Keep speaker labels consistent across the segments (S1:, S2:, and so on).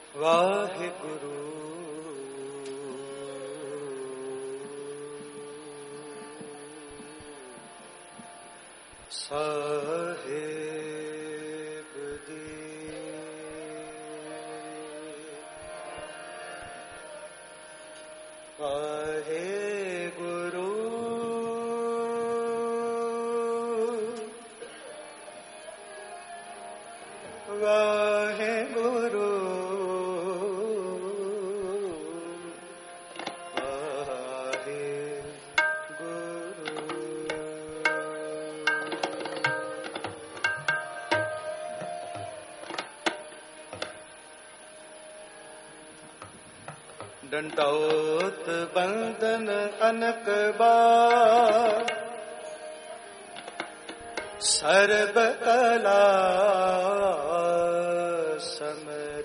S1: वाहिगुरु साहेब दी वाहिगुरु वाहिगुरु दंडौत बंदन अनक बार सर्व कला summer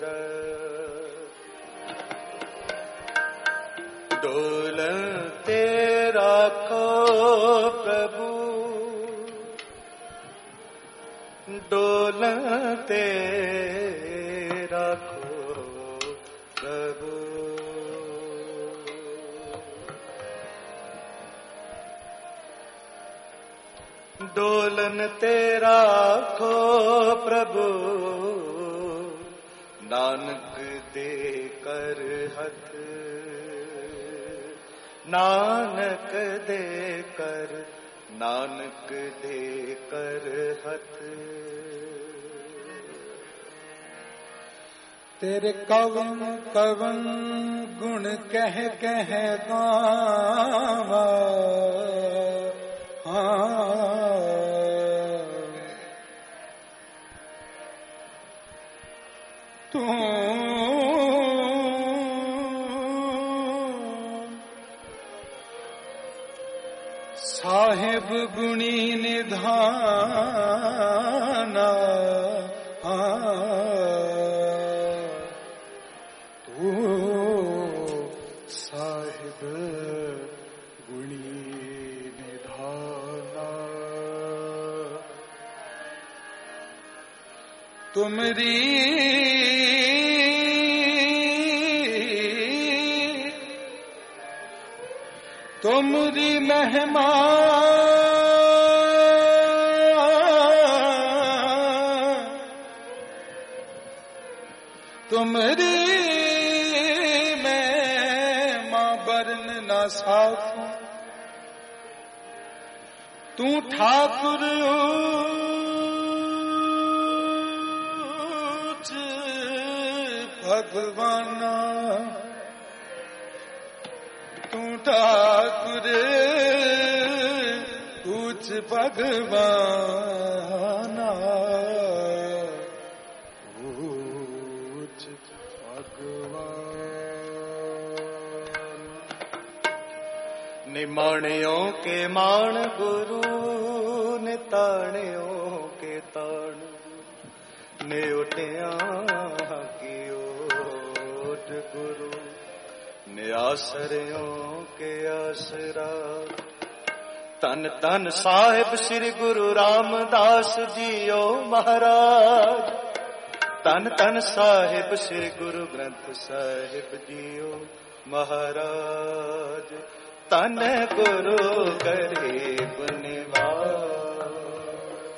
S1: Dolan तेरा को प्रभु डोलन तेरा को प्रभु डोलन तेरा खो प्रभु नानक दे कर हथ नानक दे कर नानक दे कर हथ
S2: तेरे कवन कवन गुण कह कह गावा तू साहिब गुणी निधाना तू साहिब गुणी निधाना तुमरी तुमरी महिमा तुमरी महिमा बरन ना साखूं तू ठाकुर ऊच भगवाना तू ठाकुर ऊच भगवाना ऊच भगवान
S1: निमाणियों के मान गुरु निताणियों के ताण न्योटिया की ओट गुरु नियासरियों के आसरा तन तन साहिब श्री गुरु रामदास जीओ महाराज तन तन साहिब श्री गुरु ग्रंथ साहिब जीओ महाराज तन गुरु गरीब निवास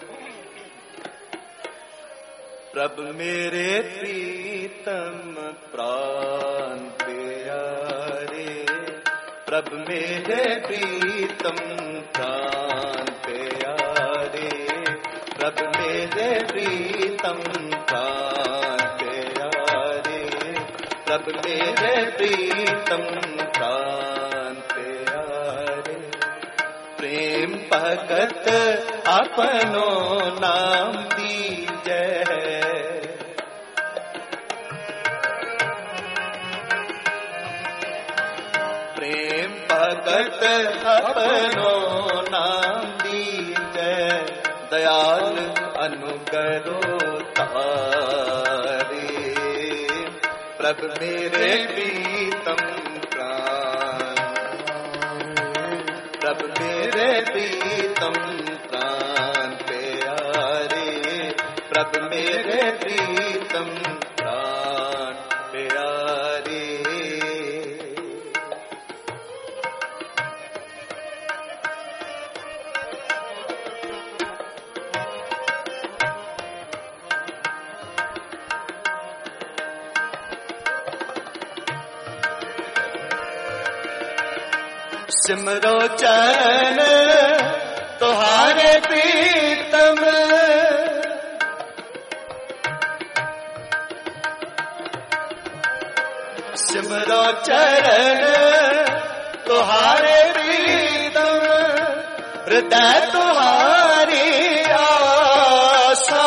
S1: प्रभ मेरे प्रीतम प्राण प्यारे प्रभ मेरे प्रीतम प्राण प्यारे प्रभ मेरे प्रीतम प्राण प्यारे प्रभ मेरे प्रीतम प्राण प्यारे प्रेम भगत अपनो नाम दीजै भगत अपनो नाम दीजै दयाल अनुकरो तारे प्रभ मेरे प्रीतम प्राण प्रभ मेरे प्रीतम प्राण प्यारे प्रभ मेरे प्रीतम प्राण सिमरो चरण तुम्हारे प्रीतम, सिमरो चरण तुम्हारे प्रीतम, हृदय तुम्हारी आशा,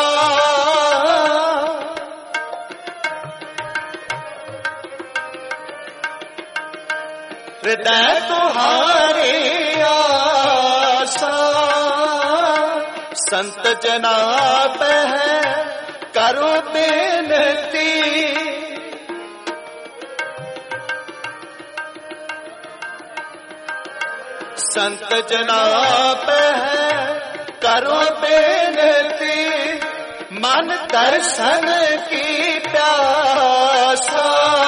S1: हृदय तुम्हारी आशा, संत जना पे है करो बेनती, संत जना पे है करो बेनती, मन दर्शन की प्यासा,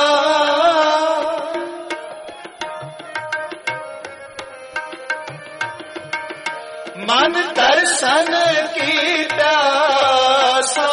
S1: मन दर्शन की प्यासा,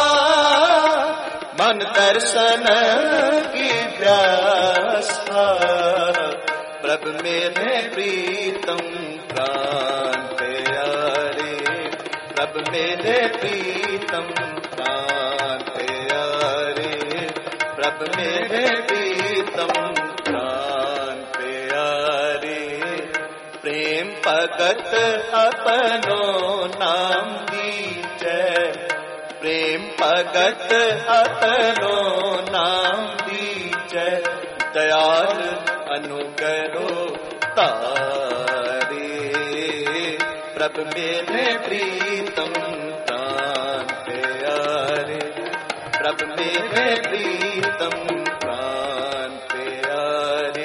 S1: मन दर्शन की प्यासा, प्रभु मेरे प्रीतम प्राण प्यारे, प्रभु मेरे प्रीतम प्राण प्यारे, प्रभु मेरे प्रीतम प्राण प्यारे, प्रेम भगत अपनो नाम दीजै, प्रेम भगत अपनो नाम दीजै, दयाल अनुग्रह तारे, प्रभु मेरे प्रीतम प्राण प्यारे, प्रभु मेरे प्रीतम प्राण प्यारे।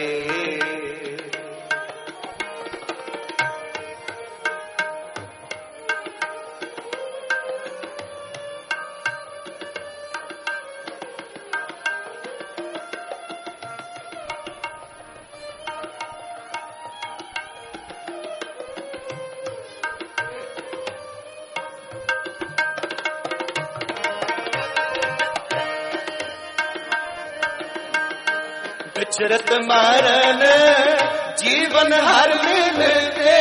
S1: विचरत मरण जीवन हर मिलते,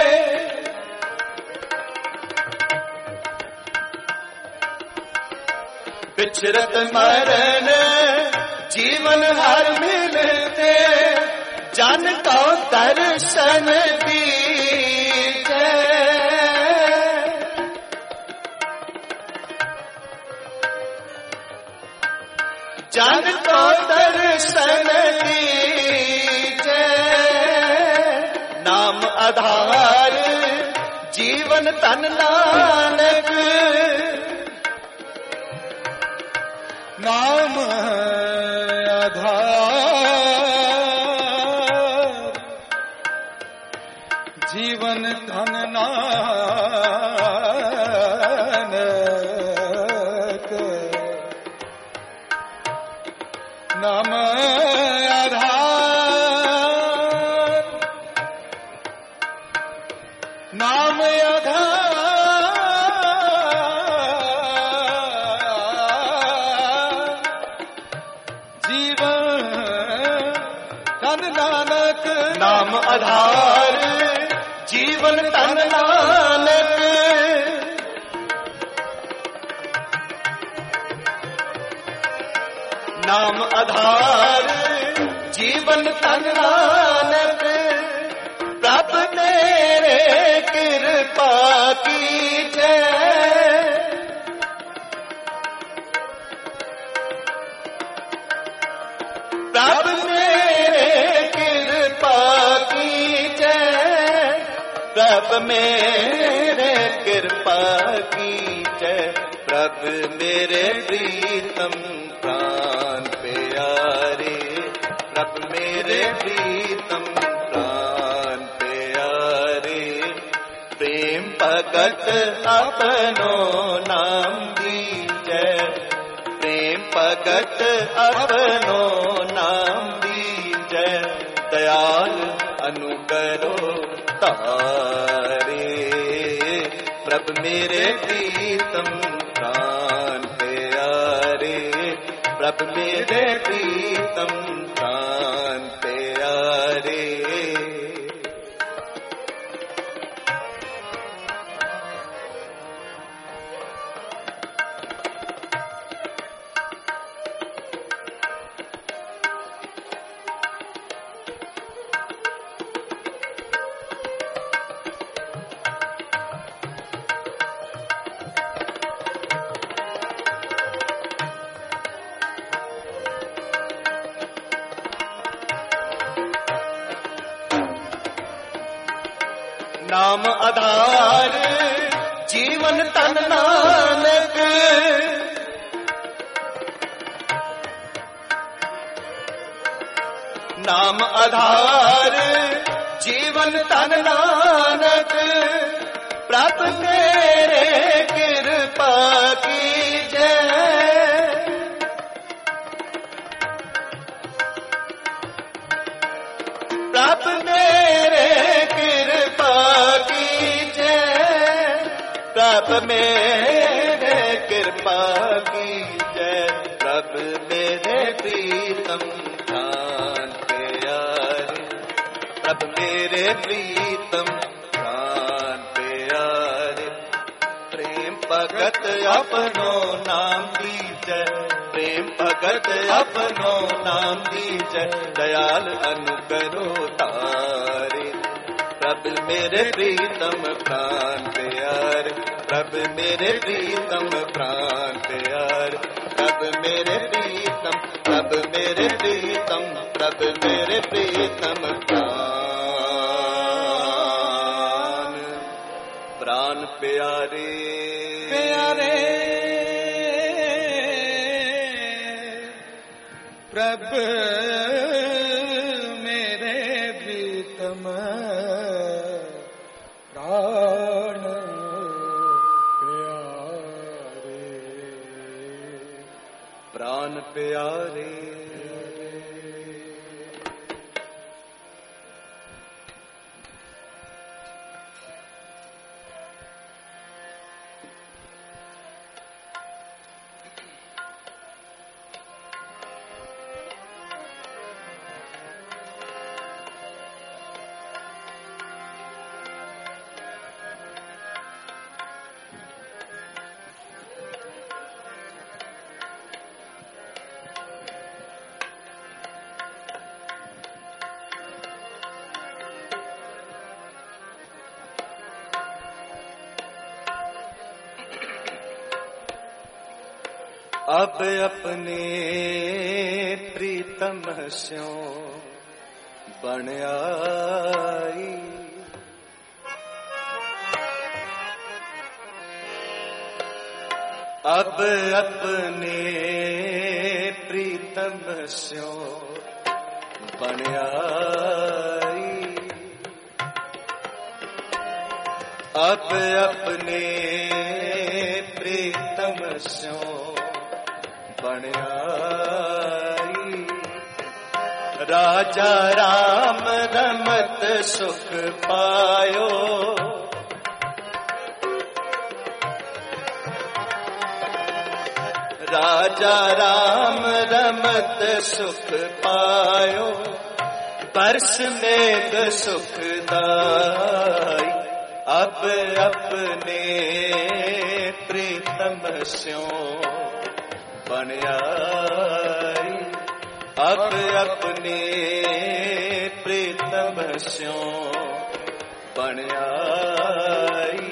S1: विचरत मरण जीवन हर मिलते, जन को दर्शन दीजै, जन को दर्शन दीजै, नाम आधार जीवन तन नानक,
S2: नाम आधार जीवन धन नानक, नाम आधार, नाम आधार जीवन धन नानक,
S1: नाम आधार जीवन तन नानक, नाम आधार जीवन तन नानक, प्रभु तेरे कृपा कीजै, प्रभु तेरे कृपा कीजै, प्रभु मेरे कृपा कीजै, प्रभु मेरे प्रीतम प्राण प्यारे, प्रभु मेरे प्रीतम प्राण प्यारे, प्रेम भगत अपनो नाम दीजै, प्रेम भगत अपनो नाम दीजै, दयाल अनुग्रह तारे, प्रभु मेरे प्रीतम प्राण प्यारे, प्रभु मेरे प्रीतम प्राण प्यारे। नाम आधार जीवन तन नानक, नाम आधार जीवन तन नानक, प्रभु मेरे कृपा कीजै, प्रभु मेरे कृपा कीजै, प्रभु मेरे कृपा कीजै, प्रभु मेरे प्रीतम प्राण प्यारे, प्रभु मेरे प्रीतम प्राण प्यारे, प्रेम भगत अपनो नाम दीजै, प्रेम भगत अपनो नाम दीजै, दयाल अनुकरो तारे, प्रभु मेरे प्रीतम प्राण प्यारे, प्रभु मेरे प्रीतम प्राण प्यारे, प्रभु मेरे प्रीतम, प्रभु मेरे प्रीतम, प्रभु मेरे प्रीतम प्राण प्यारे,
S2: प्यारे प्रभु मेरे प्रीतम प्राण प्यारे,
S1: प्राण प्यारे। अब अपने प्रीतम स्यों बन आई, अब अपने प्रीतम स्यों बन आई, अब अपने प्रीतम स्यों बन आई, राजा राम रमत सुख पायो, राजा राम रमत सुख पायो, बरस मेघ सुखदाई, अब अपने प्रीतम स्यों बन आई, अब अपने प्रीतम स्यों बन आई,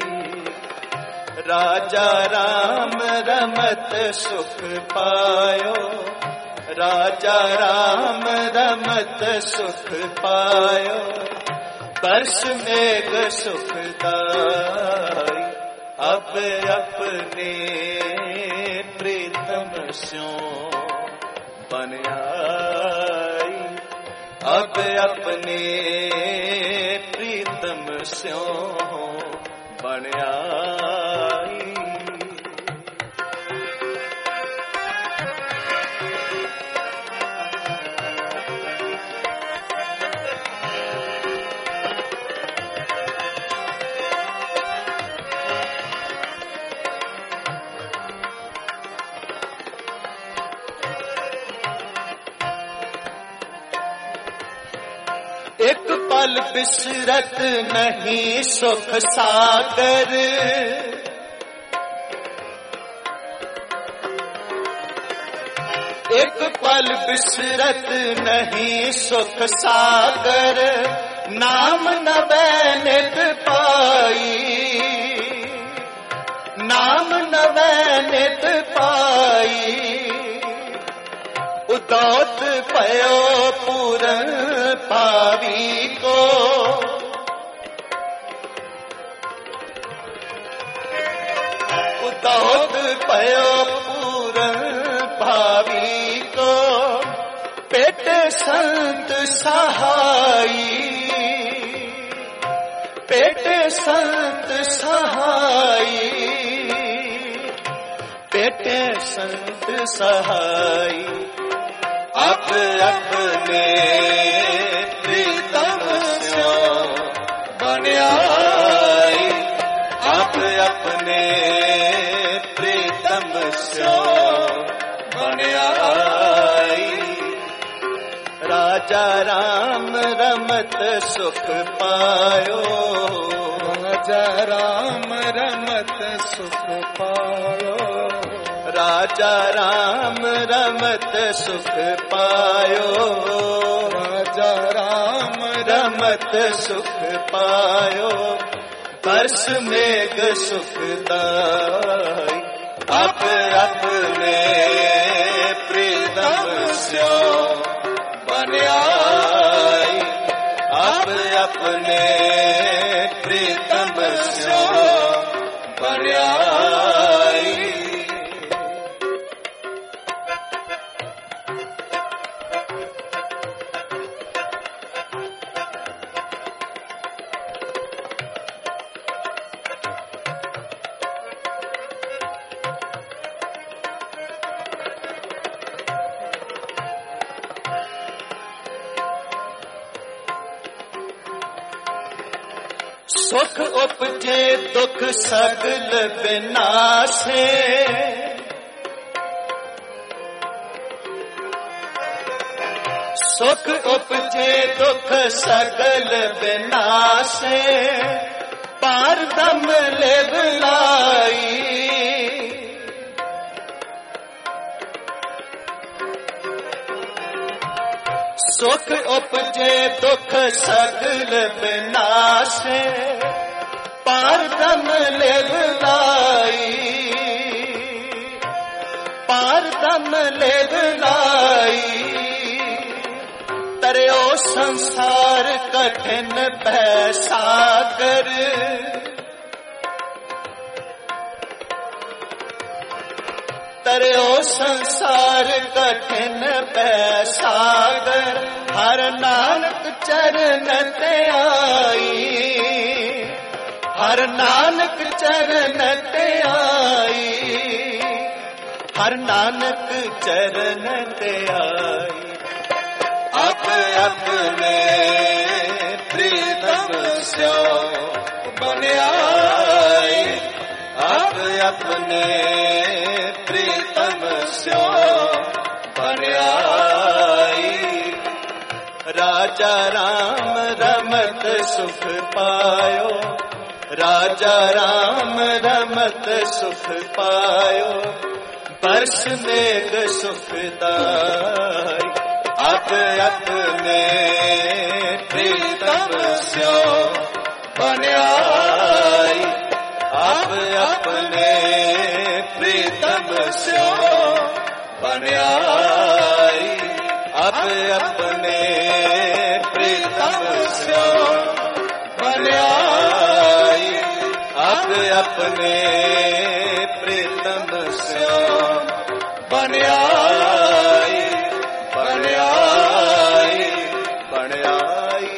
S1: राजा राम रमत सुख पायो, राजा राम रमत सुख पायो, बरस मेघ सुखदाई, अब अपने प्रीतम स्यों बन आई, अब अपने प्रीतम स्यों बन आई। एक पल बिसरत नहीं सुख सागर, एक पल बिसरत नहीं सुख सागर, नाम नवैनित पाई, नाम नवैनित पाई, उदौत पयो पूरन पावी को, पयो पूरन भावी को पेट संत सहाई पेट संत सहाई पेट संत सहाई अब अपने प्रीतम स्यो बन्याई अब अपने प्रीतम स्यो बन्याई राजा राम रमत सुख पायो
S2: राजा राम रमत सुख पायो
S1: राजा राम रमत सुख पायो
S2: राजा राम
S1: रमत सुख पायो बरस मेघ सुखदाई अब अपने प्रीतम स्यो बन्याई अब अपने प्रीतम स्यो बन्याई सुख उपजे दुख सगल विनाशे सुख उपजे दुख सगल विनाशे पारदम लेवलाई सुख उपजे दुख सगल विनाशे पारदम लेवलाई पारदम लेवलाई तरयो संसार कठिन पैसागर तरयो संसार कठिन पैसागर हर नानक चरण ते आई हर नानक चरण ते आई हर नानक चरण ते आई अब अपने प्रीतम स्यो बन्याई अब अपने प्रीतम स्यो बन्याई राजा राम रमत सुख पायो राजा राम रमत सुख पायो बरस मेघ सुखदाई अब अपने प्रीतम स्यो बन्याई अब अपने प्रीतम स्यो बन्याई अब अपने प्रीतम स्यो बन्याई अब अपने प्रीतम स्यो बन्याई बन्याई बन्याई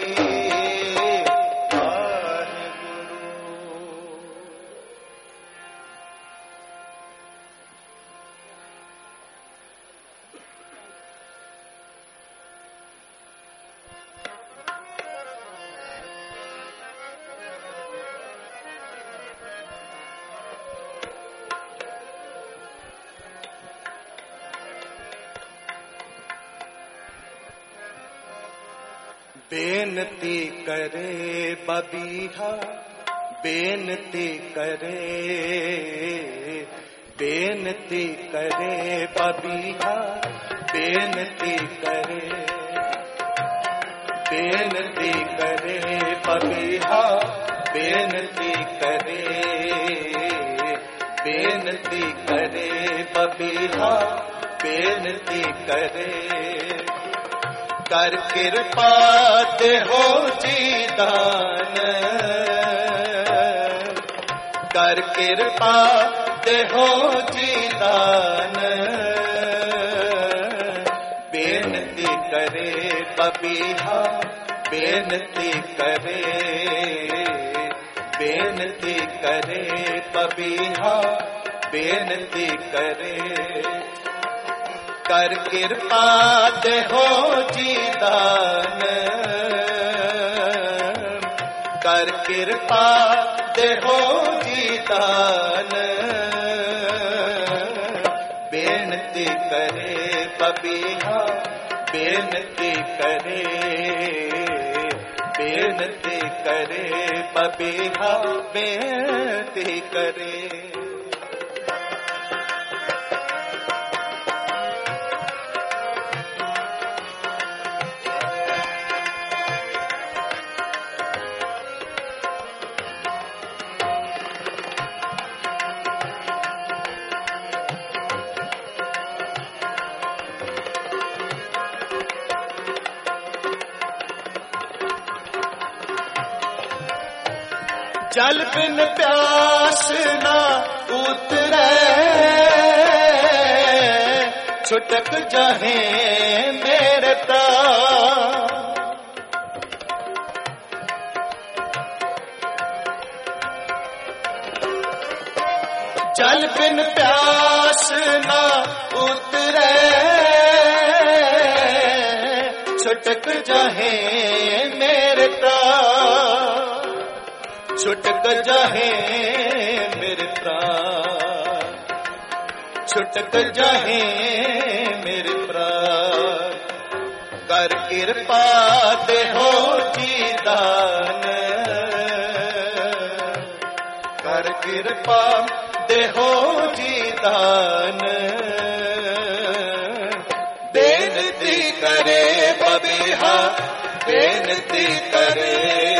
S1: बेनती करे बबीहा बेनती करे बेनती करे बबीहा बेनती करे बेनती करे बबीहा बेनती करे बेनती करे बबीहा बेनती करे कर कृपा दे हो जी दान कर कृपा देहो जी दान, बेनती करे बबीहा बेनती करे, बेनती करे बबीहा बेनती करे, कर कृपा देहो जी दान, कर कृपा देहो जी दान, बेनती करे बबीहा बेनती करे, बेनती करे बबीहा बेनती करे। जल बिन प्यास ना उतरे, छुटक जाहे मेरे प्राण, जल बिन प्यास ना उतरे, छुटक जाहे मेरे प्राण, छुटक जाहे मेरे प्राण, छुटक जाहे मेरे प्राण, कर कृपा देहो जी दान, कर कृपा देहो जी दान, बेनती करे बबीहा बेनती करे,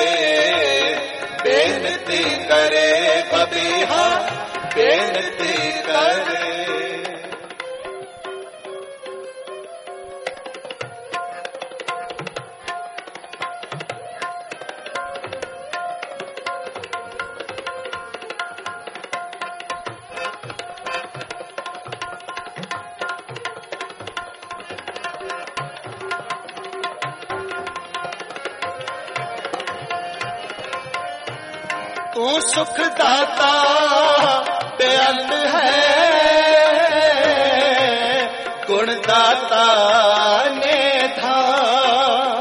S1: बेनती करे बबीहा बेनती करे। तू सुख दाता बेअंत है, गुण दाता ने धाम,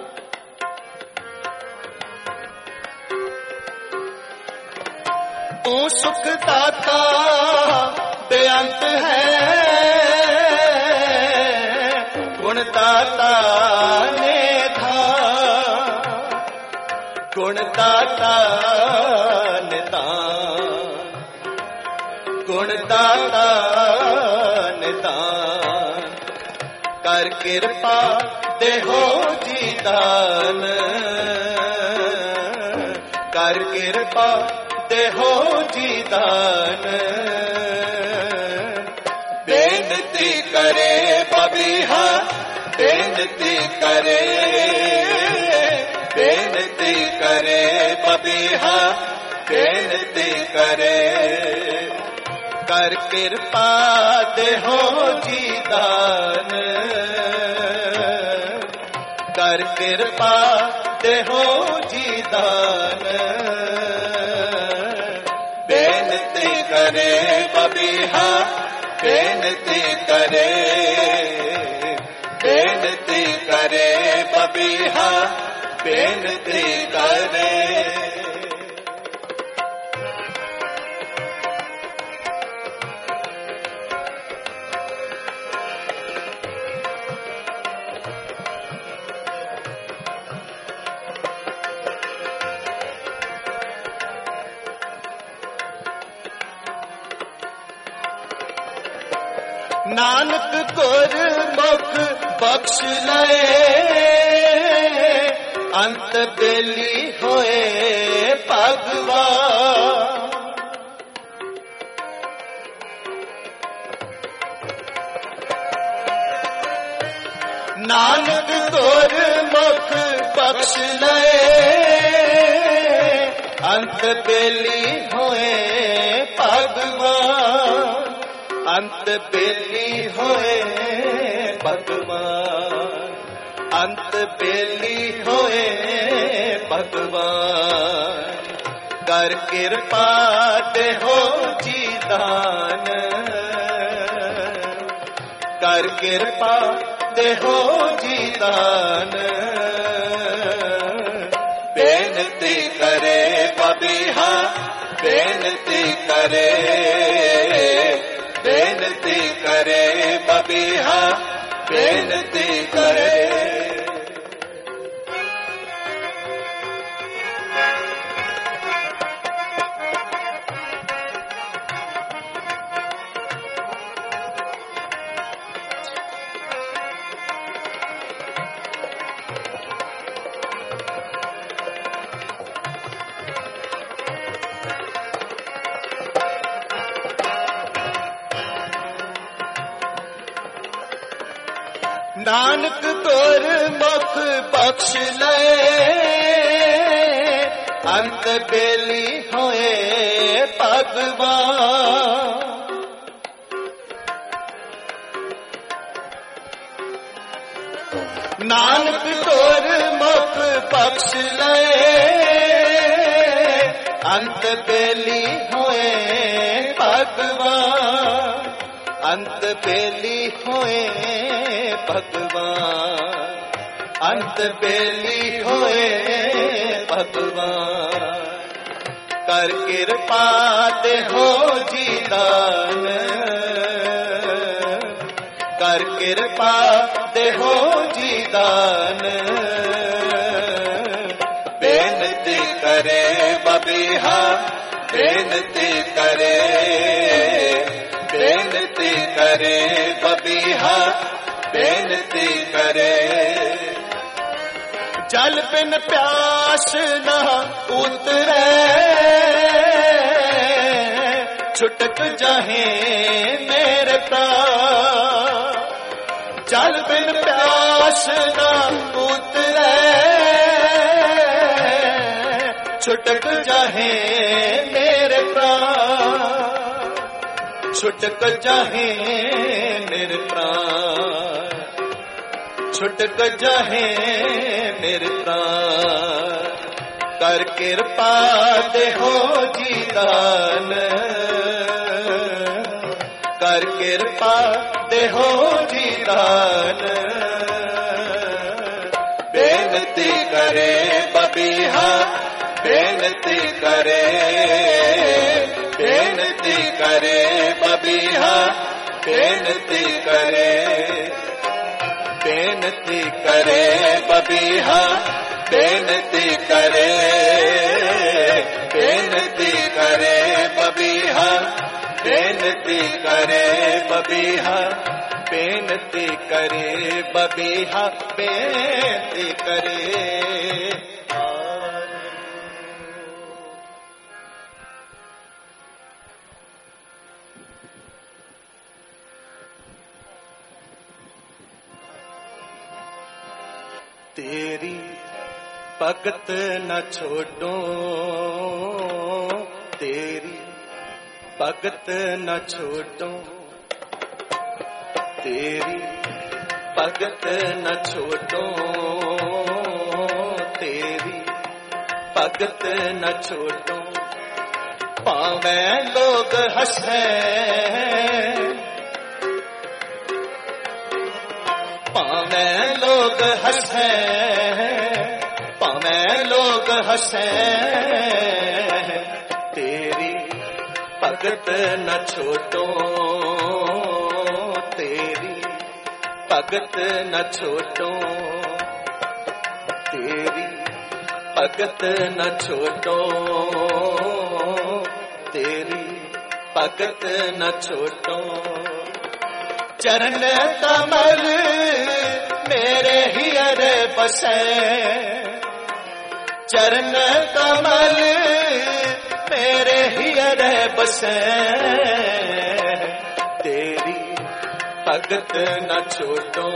S1: तू सुख दाता बेअंत है, गुण दाता ने धाम, गुण दाता गुण दाता निदान, कर कृपा देहो जी दान, कर कृपा देहो जी दान, बेनती करे बबीहा बेनती करे, बेनती करे बबीहा बेनती करे, कर कृपा देहो जी दान, कर कृपा देहो जी दान, बेनती करे बबीहा बेनती करे, बेनती करे बबीहा बेनती करे। नानक गुरमुख बख्श लए, अंत बेली होए भगवान, नानक गुरमुख बख्श लए, अंत बेली होए भगवान, अंत बेली होए भगवान, अंत बेली होए भगवान। कर कृपा दे हो जी दान, कर कृपा दे हो जी दान। बेनती करे बबीहा, बेनती करे, बेनती करे बबीहा, बेनती करे। नानक तोर मुख बख्श ले, अंत बेली होए भगवान। नानक तोर मुख बख्श ले, अंत बेली होए भगवान, अंत बेली होए भगवान, अंत बेली होए भगवान। कर कृपा दे हो जी दान, कर कृपा दे हो जी दान। बेनती करे बबीहा, बेनती करे, बेनती करे बबीहा, बेनती करे। जल बिन प्यास न उतरे, छुटक जाहे मेरे प्राण। जल बिन प्यास न उतरे, छुटक जाहे मेरे प्राण, छुटक जाहे मेरे प्राण, छुटक जाहे मेरे प्राण। कर कृपा दे हो जी दान, कर कृपा दे हो जी दान। बेनती करे बबीहा, बेनती करे, बेनती करे बबीहा, बेनती करे, बेनती करे बबीहा, बेनती करे, बेनती करे बबीहा, बेनती करे बबीहा, बेनती करे बबीहा, बेनती करे। तेरी भगत न छोड़ो, तेरी भगत न छोड़ो, तेरी भगत न छोड़ो, तेरी भगत न छोड़ो। पावे लोग हंसे, पावे लोग हंसे, पावे लोग हंसे। तेरी भगत न छोड़ो, तेरी भगत न छोड़ो, तेरी भगत न छोड़ो, तेरी भगत न छोड़ो। चरण कमल मेरे हियर बसे, चरण कमल मेरे हियर बसे। तेरी भगत न छोड़ो,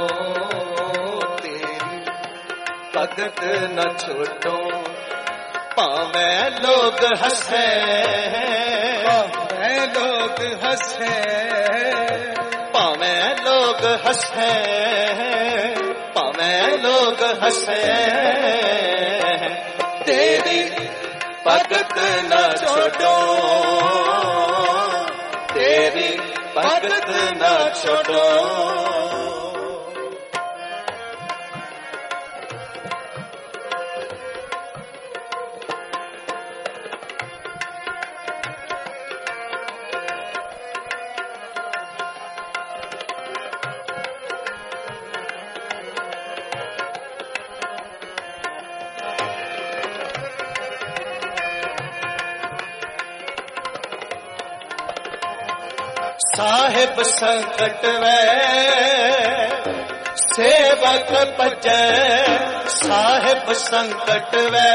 S1: तेरी भगत न छोड़ो, पावे लोग हंसे,
S2: पावे लोग हंसे,
S1: पावे लोग हंसे, पावे लोग हंसे, तेरी भगत न छोड़ो, तेरी भगत न छोड़ो। साहिब संकट वे सेवक भजै, साहिब संकट वे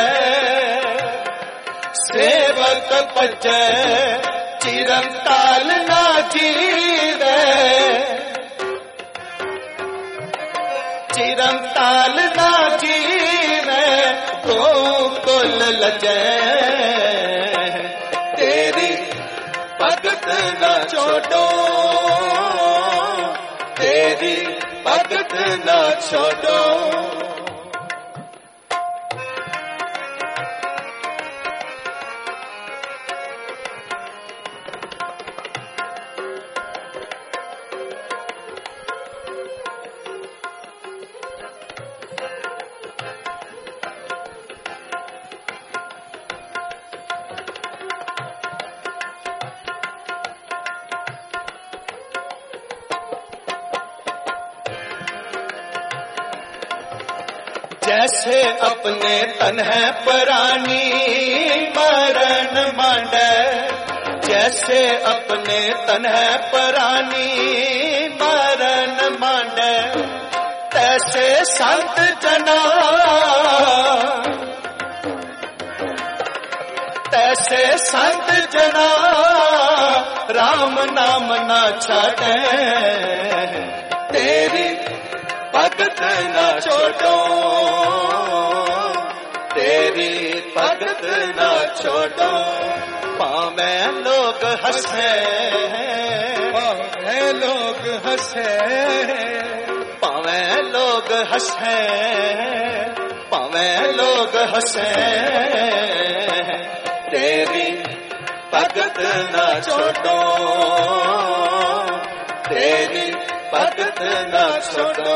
S1: सेवक भजै, चिरंताल ना जीवे, चिरंताल ना जीवे, तो कुल लजै, तेरी भगत न छोड़ो, तेरी भगत न छोड़ो। जैसे अपने तन है परानी मरण मांडे, जैसे अपने तन है परानी मरण मांडे, तैसे संत जना, तैसे संत जना राम नाम ना छाड़े, तेरी भगत न छोड़ो, तेरी भगत न छोड़ो। पावे लोग हंसे,
S2: पावे लोग हंसे,
S1: पावे लोग हंसे, पावे लोग हंसे, तेरी भगत न छोड़ो, तेरी भगत न छोड़ो।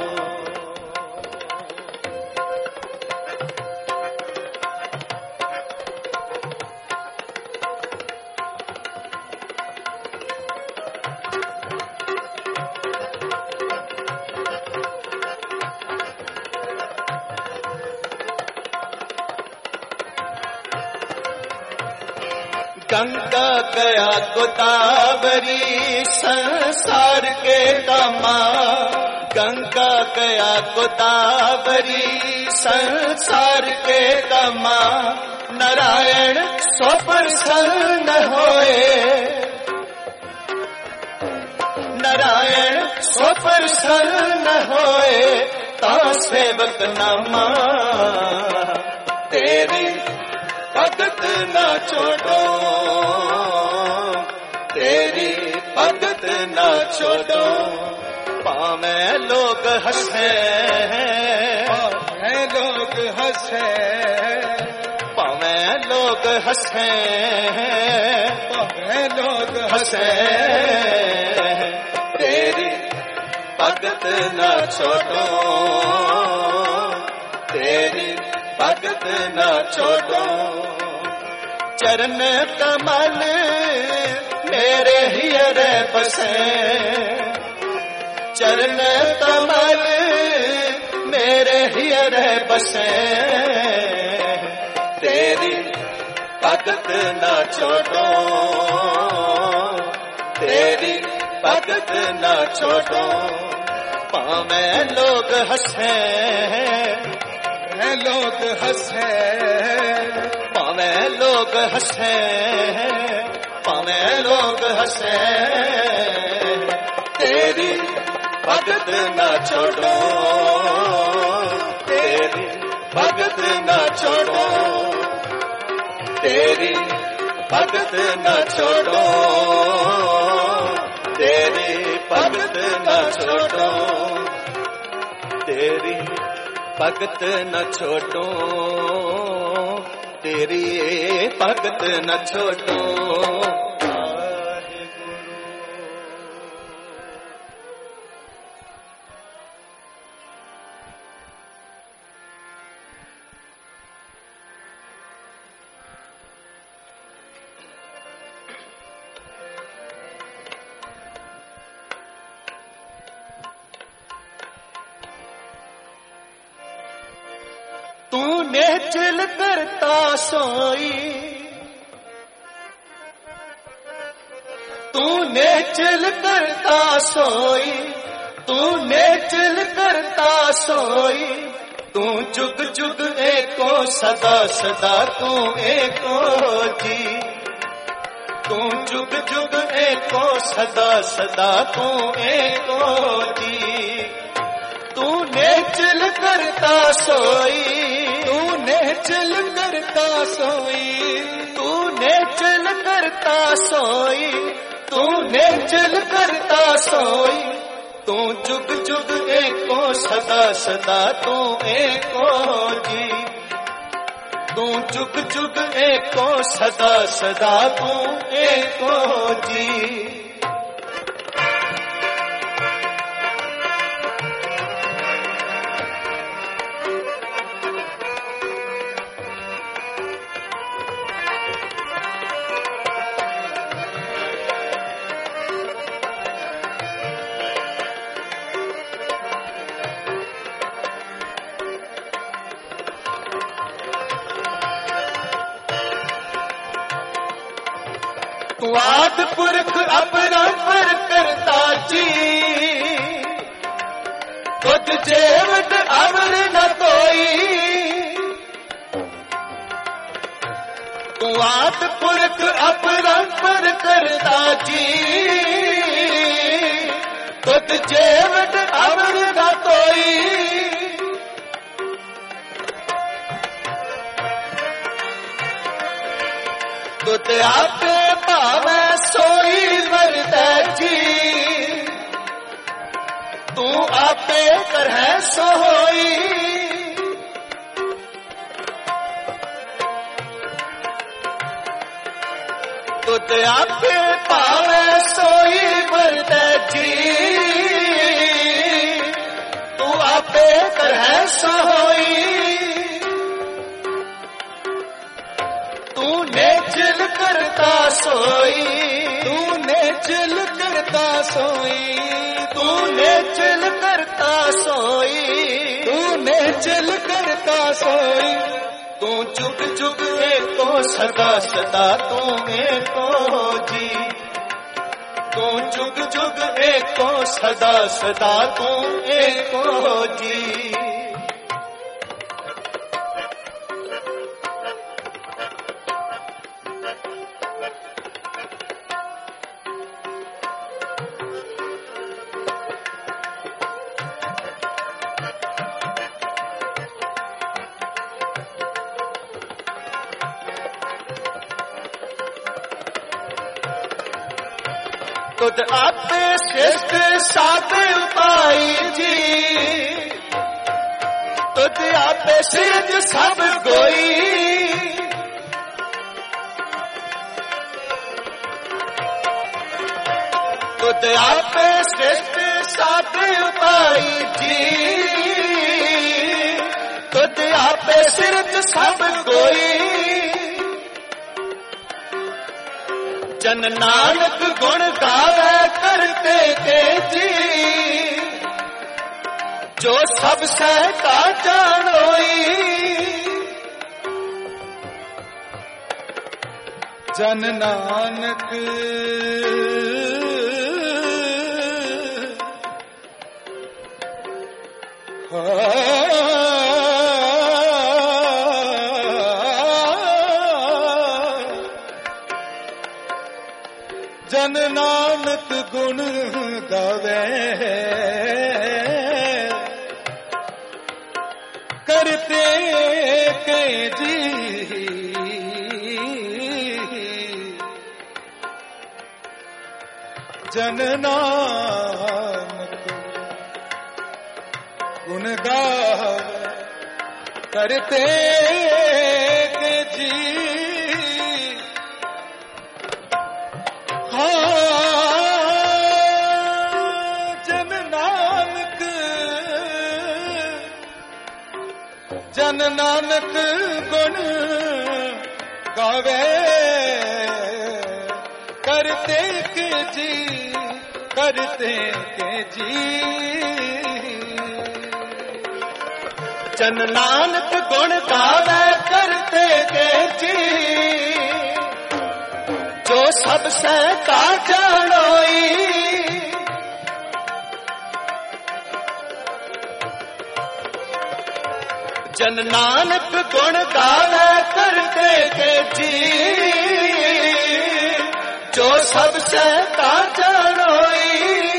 S1: गंगा गया गोदावरी संसार के कामा, गंगा गया गोदावरी संसार के कामा, नारायण सो प्रसन्न होए, नारायण सो प्रसन्न होए, ता सेवक नामा, तेरी भगत न छोड़ो, तेरी भगत न छोड़ो। पावे लोग हंसे,
S2: पावे लोग हंसे,
S1: पावे लोग हंसे,
S2: पावे लोग
S1: हंसे, तेरी भगत न छोड़ो, तेरी भगत न छोड़ो। चरण कमल मेरे हृदय बसे, चरण कमल मेरे हृदय बसे, तेरी भगत न छोड़ो, तेरी भगत न छोड़ो। पावे लोग हंसे,
S2: लोग हंसे,
S1: पावे लोग हंसे, पावे लोग हंसे, तेरी भगत न छोड़ो, तेरी भगत न छोड़ो। तेरी भगत न छोड़ो, तेरी भगत न छोड़ो, तेरी भगत न छोड़ो, तेरी भगत न छोड़ो। तूने चिल करता सोई, तूने चिल करता सोई, तूने चिल करता सोई, तू जुग जुग एको सदा सदा तू एको जी, तू जुग जुग एको सदा सदा तू एको जी। तूने चिल करता सोई, तूने चिल करता सोई, तूने चिल करता सोई, तूने चिल करता सोई, तू जुग जुग एको सदा सदा तू एको जी, तू जुग जुग एको सदा सदा तू एको जी। तू आद पुरख अपरंपर करता जी, खुद जेवट अमर न कोई, तू आद पुरख अपरंपर करता जी, खुद जेवट अमर न कोई। तुत आपे भावे सोई मरदा जी, तू आपे करह सोई, तुत आपे भावे सोई मरदा जी, तू आपे करह सोई। तूने चिल करता सोई, तूने चिल करता सोई, तूने चिल करता सोई, तूने चिल करता सोई, तू जुग जुग एको सदा सदा तू एको जी, तू जुग जुग एको सदा सदा तू एको जी। खुद आपे श्रेष्ठ साध उपाई जी, खुद आपे सिरज सब गोई, खुद आपे श्रेष्ठ साध उपाई जी, खुद आपे सिरज सब गोई। जन नानक गुण गावे करते के जी, जो सब सहता जानोई।
S2: जन नानक जन नानक गुण गावे करते के जी, ਜਨ ਨਾਨਕ ਗੁਣ ਗਾਵੇ ਕਰਤੇ ਕੇ ਜੀ ਜਨ ਨਾਨਕ ਗੁਣ ਗਾਵੇ ਕਰਤੇ ਕੇ ਜੀ ਕਰਤੇ ਕੇ ਜੀ
S1: ਜਨ ਨਾਨਕ ਗੁਣ ਗਾਵੇ ਕਰਤੇ ਕੇ ਜੀ ਜੋ ਸਭ ਸਹਿਤਾ ਜਾਣੋਈ ਜਨ ਨਾਨਕ ਗੁਣ ਗਾਵੇ ਕਰਤੇ ਕੇ ਜੀ ਜੋ ਸਭ ਸਹਿਤਾ ਜਾਣੋਈ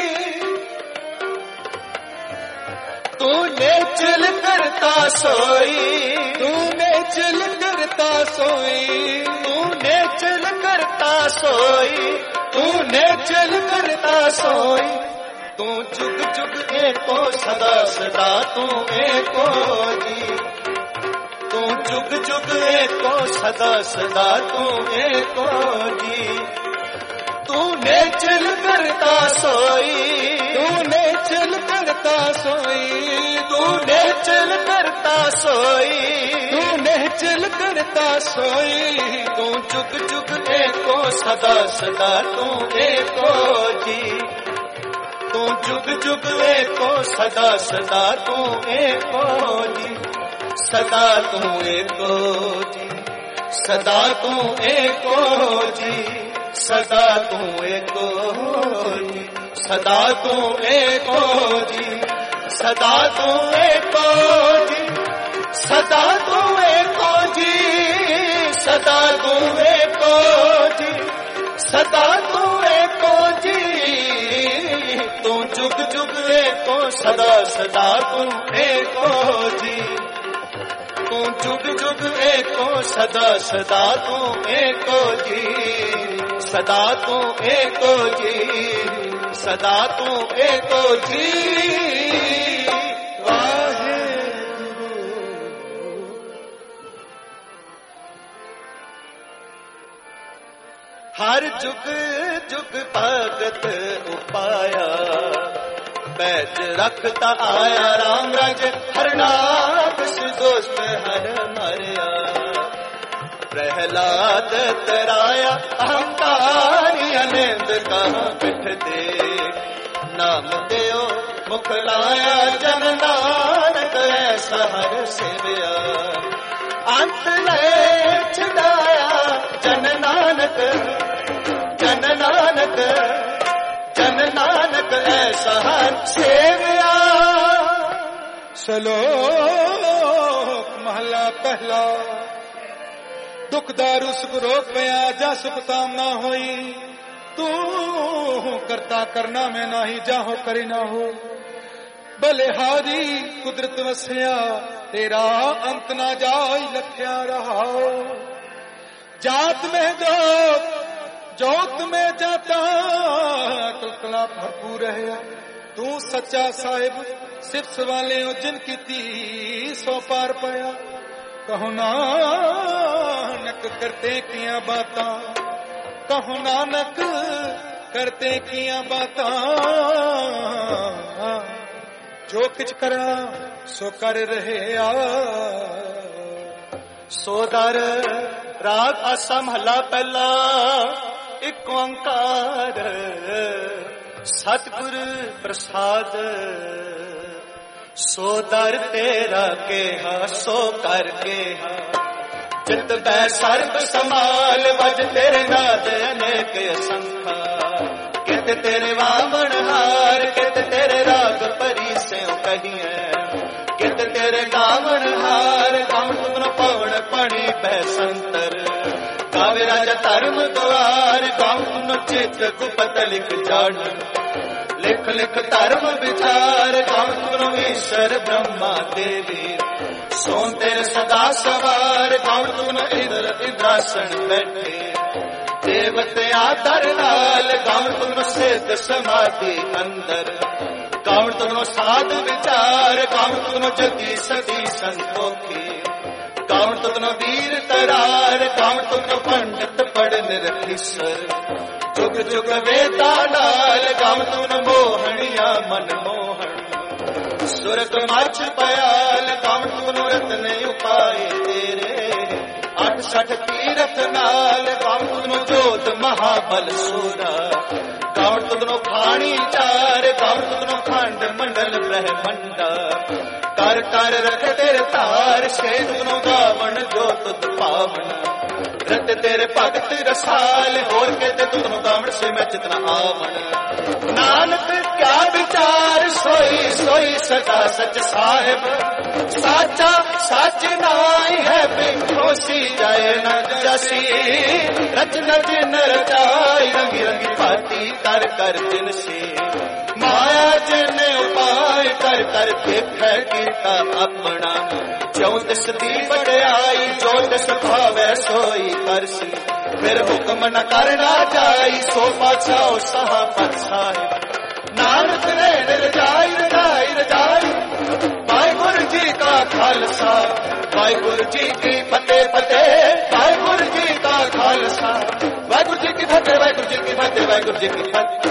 S1: ਤੂਨੇ ਚਲ ਕਰਤਾ ਸੋਈ
S2: ਤੂਨੇ ਚਲ ਕਰਤਾ ਸੋਈ
S1: ਤੂਨੇ ਚਲ ਕਰਤਾ ਸੋਈ ਤੂਨੇ ਚਲ ਕਰਤਾ ਸੋਈ ਤੂੰ ਜੁਗ ਜੁਗ ਏਕੋ ਸਦਾ ਸਦਾ ਤੂੰ ਏਕੋ ਜੀ ਤੂੰ ਜੁਗ ਜੁਗ ਏਕੋ ਸਦਾ ਸਦਾ ਤੂੰ ਏਕੋ ਜੀ ਤੂਨੇ ਚਲ ਕਰਤਾ ਸੋਈ
S2: ਤੂਨੇ ਚਲ ਕਰਤਾ ਸੋਈ
S1: ਤੂਨੇ ਚਲ ਕਰਤਾ ਸੋਈ
S2: ਤੂਨੇ ਚਲ ਕਰਤਾ ਸੋਈ
S1: ਤੂੰ ਜੁਗ ਜੁਗ ਏਕੋ ਸਦਾ ਸਦਾ ਤੂੰ ਏਕੋ ਜੀ ਤੂੰ ਜੁਗ ਜੁਗ ਏਕੋ ਸਦਾ ਸਦਾ ਤੂੰ ਏਕੋ ਜੀ ਸਦਾ ਤੂੰ ਏਕੋ ਜੀ ਸਦਾ ਤੂੰ ਏਕੋ ਜੀ ਸਦਾ ਤੂੰ ਏਕੋ ਜੀ ਸਦਾ ਤੂੰ ਏਕੋ ਜੀ ਸਦਾ ਤੂੰ ਏਕੋ ਜੀ ਸਦਾ ਤੂੰ ਏਕੋ ਜੀ ਸਦਾ ਤੂੰ ਏਕੋ ਜੀ ਸਦਾ ਤੂੰ ਏਕੋ ਜੀ ਤੂੰ ਜੁਗ ਜੁਗ ਏਕੋ ਸਦਾ ਸਦਾ ਤੂੰ ਏਕੋ ਜੀ ਤੂੰ ਜੁਗ ਜੁਗ ਏਕੋ ਸਦਾ ਸਦਾ ਤੂੰ ਏਕੋ ਜੀ ਸਦਾ ਤੂੰ ਏਕੋ ਜੀ ਸਦਾ ਤੂੰ ਏਕੋ ਜੀ
S2: ਵਾਹਿਗੁਰੂ
S1: ਹਰ ਜੁਗ ਜੁਗ ਭਗਤ ਉਪਾਇਆ ਬੈਜ ਰਖਤਾ ਆਇਆ ਰਾਮ ਰਾਜ ਹਰ ਨਾਮ ਦੋਸਤ ਹਰ ਮਰਿਆ ਪ੍ਰਹਿਲਾਦ ਤਰਾਇਆ ਅਹੰਕਾਰੀ ਅਨੰਦ ਕਹਾਂ ਪਿਠ ਦੇ ਨਾਮ ਦਿਓ ਮੁਖ ਲਾਇਆ ਜਨ ਨਾਨਕ ਐਸਾ ਹਰ ਸੇਵਿਆ ਅੰਤ ਲੈ ਛਡਾਇਆ ਜਨ ਨਾਨਕ ਜਨ ਨਾਨਕ ਜਨ ਨਾਨਕ ਐਸਾ ਹਰ ਸੇਵਿਆ
S2: ਸ਼ਲੋਕ ਮਹਲਾ ਪਹਿਲਾ ਦੁਖ ਦਾਰੂ ਸੁਖ ਰੋਗ ਪਿਆ ਜਾ ਸੁਖ ਤਾਮ ਨਾ ਹੋਈ ਤੂੰ ਕਰਤਾ ਕਰਨਾ ਮੈਂ ਨਹੀਂ ਜਾਹੋ ਕਰੀ ਨਾ ਹੋ ਬਲਿਹਾਰੀ ਕੁਦਰਤ ਵਸਿਆ ਤੇਰਾ ਅੰਤ ਨਾ ਜਾਈ ਲਖਿਆ ਰਹਾਓ जात में जोत जोत में जाता कलकला भरपूर है तू सच्चा साहिब सिफ्स वाले हो जिनकी ती सो पार पाया कहो नानक करते किया बातां कहो नानक करते किया बातां जो किछ करना सो कर रहे आ
S1: सोदर राग आसा महला पहला एक ओंकार सतगुर प्रसाद सोदर तेरा केहा सो कर केहा चित बै सर्ब समाल वज तेरे नाद अनेक असंखा कित तेरे वामन हार कित तेरे राग परी से कहिए कित तेरे गावन हार गाँव तुमनो पवन पणी पैसंतर गावे राजा धर्म द्वार गाँव तुमनो चित गुपत लिख जान लिख लिख धर्म विचार गाँव तुमनो ईश्वर ब्रह्मा देवी सोन तेरे सदा सवार गाँव तुमनो इंद्र इंद्रासन बैठे ਦੇਵਤਿਆਂ ਦਰ ਨਾਲ ਗਾਉਣ ਤੁਮ ਸਿੱਧ ਸਮਾਧੀ ਅੰਦਰ ਗਾਉਣ ਤੁਮ ਸਾਧ ਵਿਚਾਰ ਗਾਉਣ ਤੁਮ ਜਤੀ ਸਤੀ ਸੰਤੋਖੀ ਗਾਉਣ ਤੁਮ ਵੀਰ ਤਰਾਰ ਗਾਉਣ ਤੁਮ ਪੰਡਤ ਪੜਨ ਰਖੀਸਰ ਜੁਗ ਜੁਗ ਵੇਦਾਂ ਨਾਲ ਗਾਉਣ ਤੁਮ ਮੋਹਣੀਆਂ ਮਨ ਮੋਹਣ ਸੁਰਤ ਮੱਛ ਪਿਆਲ ਗਾਉਣ ਤੁਮ ਰਤਨ ਉਪਾਏ ਤੇਰੇ 68 ਤੀਰਥ ਨਾਲ ਗਾਉਣ ਤੁਮ ਜੋਤ ਮਹਾਬਲ ਸੂਰਾ ਗਾਉਣ ਤੁਮ ਖਾਣੀ ਚਾਰ ਗਾਉਣ ਤੁਮ ਖੰਡ ਮੰਡਲ ਬ੍ਰਹਮੰਡਾ ਕਰ ਕਰ ਰਖ ਤੇਰੇ ਧਾਰ ਸੇਧ ਤੁਮ ਗਾਵਣ ਜੋ ਤੁਧ ਪਾਵਨ ਰਤ ਤੇਰੇ ਭਗਤ ਰਸਾਲ ਹੋਰ ਕਿਤੇ ਤੁਮ ਗਾਵਣ ਸੇ ਮੈਂ ਚਿਤਨਾ ਆਵਣ ਨਾਨਕ ਕਿਆ ਵਿਚਾਰ ਸੋਈ ਸੋਈ ਸਦਾ ਸਚ ਸਾਹਿਬ ਸਾਚਾ ਸੱਚ ਨਾਈ ਹੈ ਬਿਖੋਸੀ ਜਾਏ ਨ ਜਸੀ ਰਚ ਰਚ ਨਰਚਾਈ ਰੰਗੀ ਰੰਗੀ ਭਾਤੀ ਕਰ ਕਰ ਜਿਨਸੀ ਮਾਇਆ ਜਿਨ ਉਪਾਏ ਕਰ ਕਰ ਦੇਖੈ ਕੀਤਾ ਆਪਣਾ ਜੋ ਤਿਸ ਦੀ ਵਡਿਆਈ ਜੋ ਤਿਸ ਭਾਵੈ ਸੋਈ ਕਰਸੀ ਫਿਰ ਹੁਕਮ ਨ ਕਰਨਾ ਜਾਈ ਸੋ ਪਾਛਾਓ ਸਹਾ ਪਛਾਏ ਨਾਨਕ ਨੇ ਰਜਾਈ ਰਜਾਈ ਰਜਾਈ ਵਾਹਿਗੁਰੂ ਜੀ ਕਾ ਖਾਲਸਾ ਵਾਹਿਗੁਰੂ ਜੀ ਕੀ ਫਤਿਹ ਫਤਿਹ ਵਾਹਿਗੁਰੂ ਜੀ ਕਾ ਖਾਲਸਾ ਵਾਹਿਗੁਰੂ ਜੀ ਕੀ ਫਤਿਹ ਵਾਹਿਗੁਰੂ ਜੀ ਕੀ ਫਤਿਹ ਵਾਹਿਗੁਰੂ ਜੀ ਕੀ ਫਤਿਹ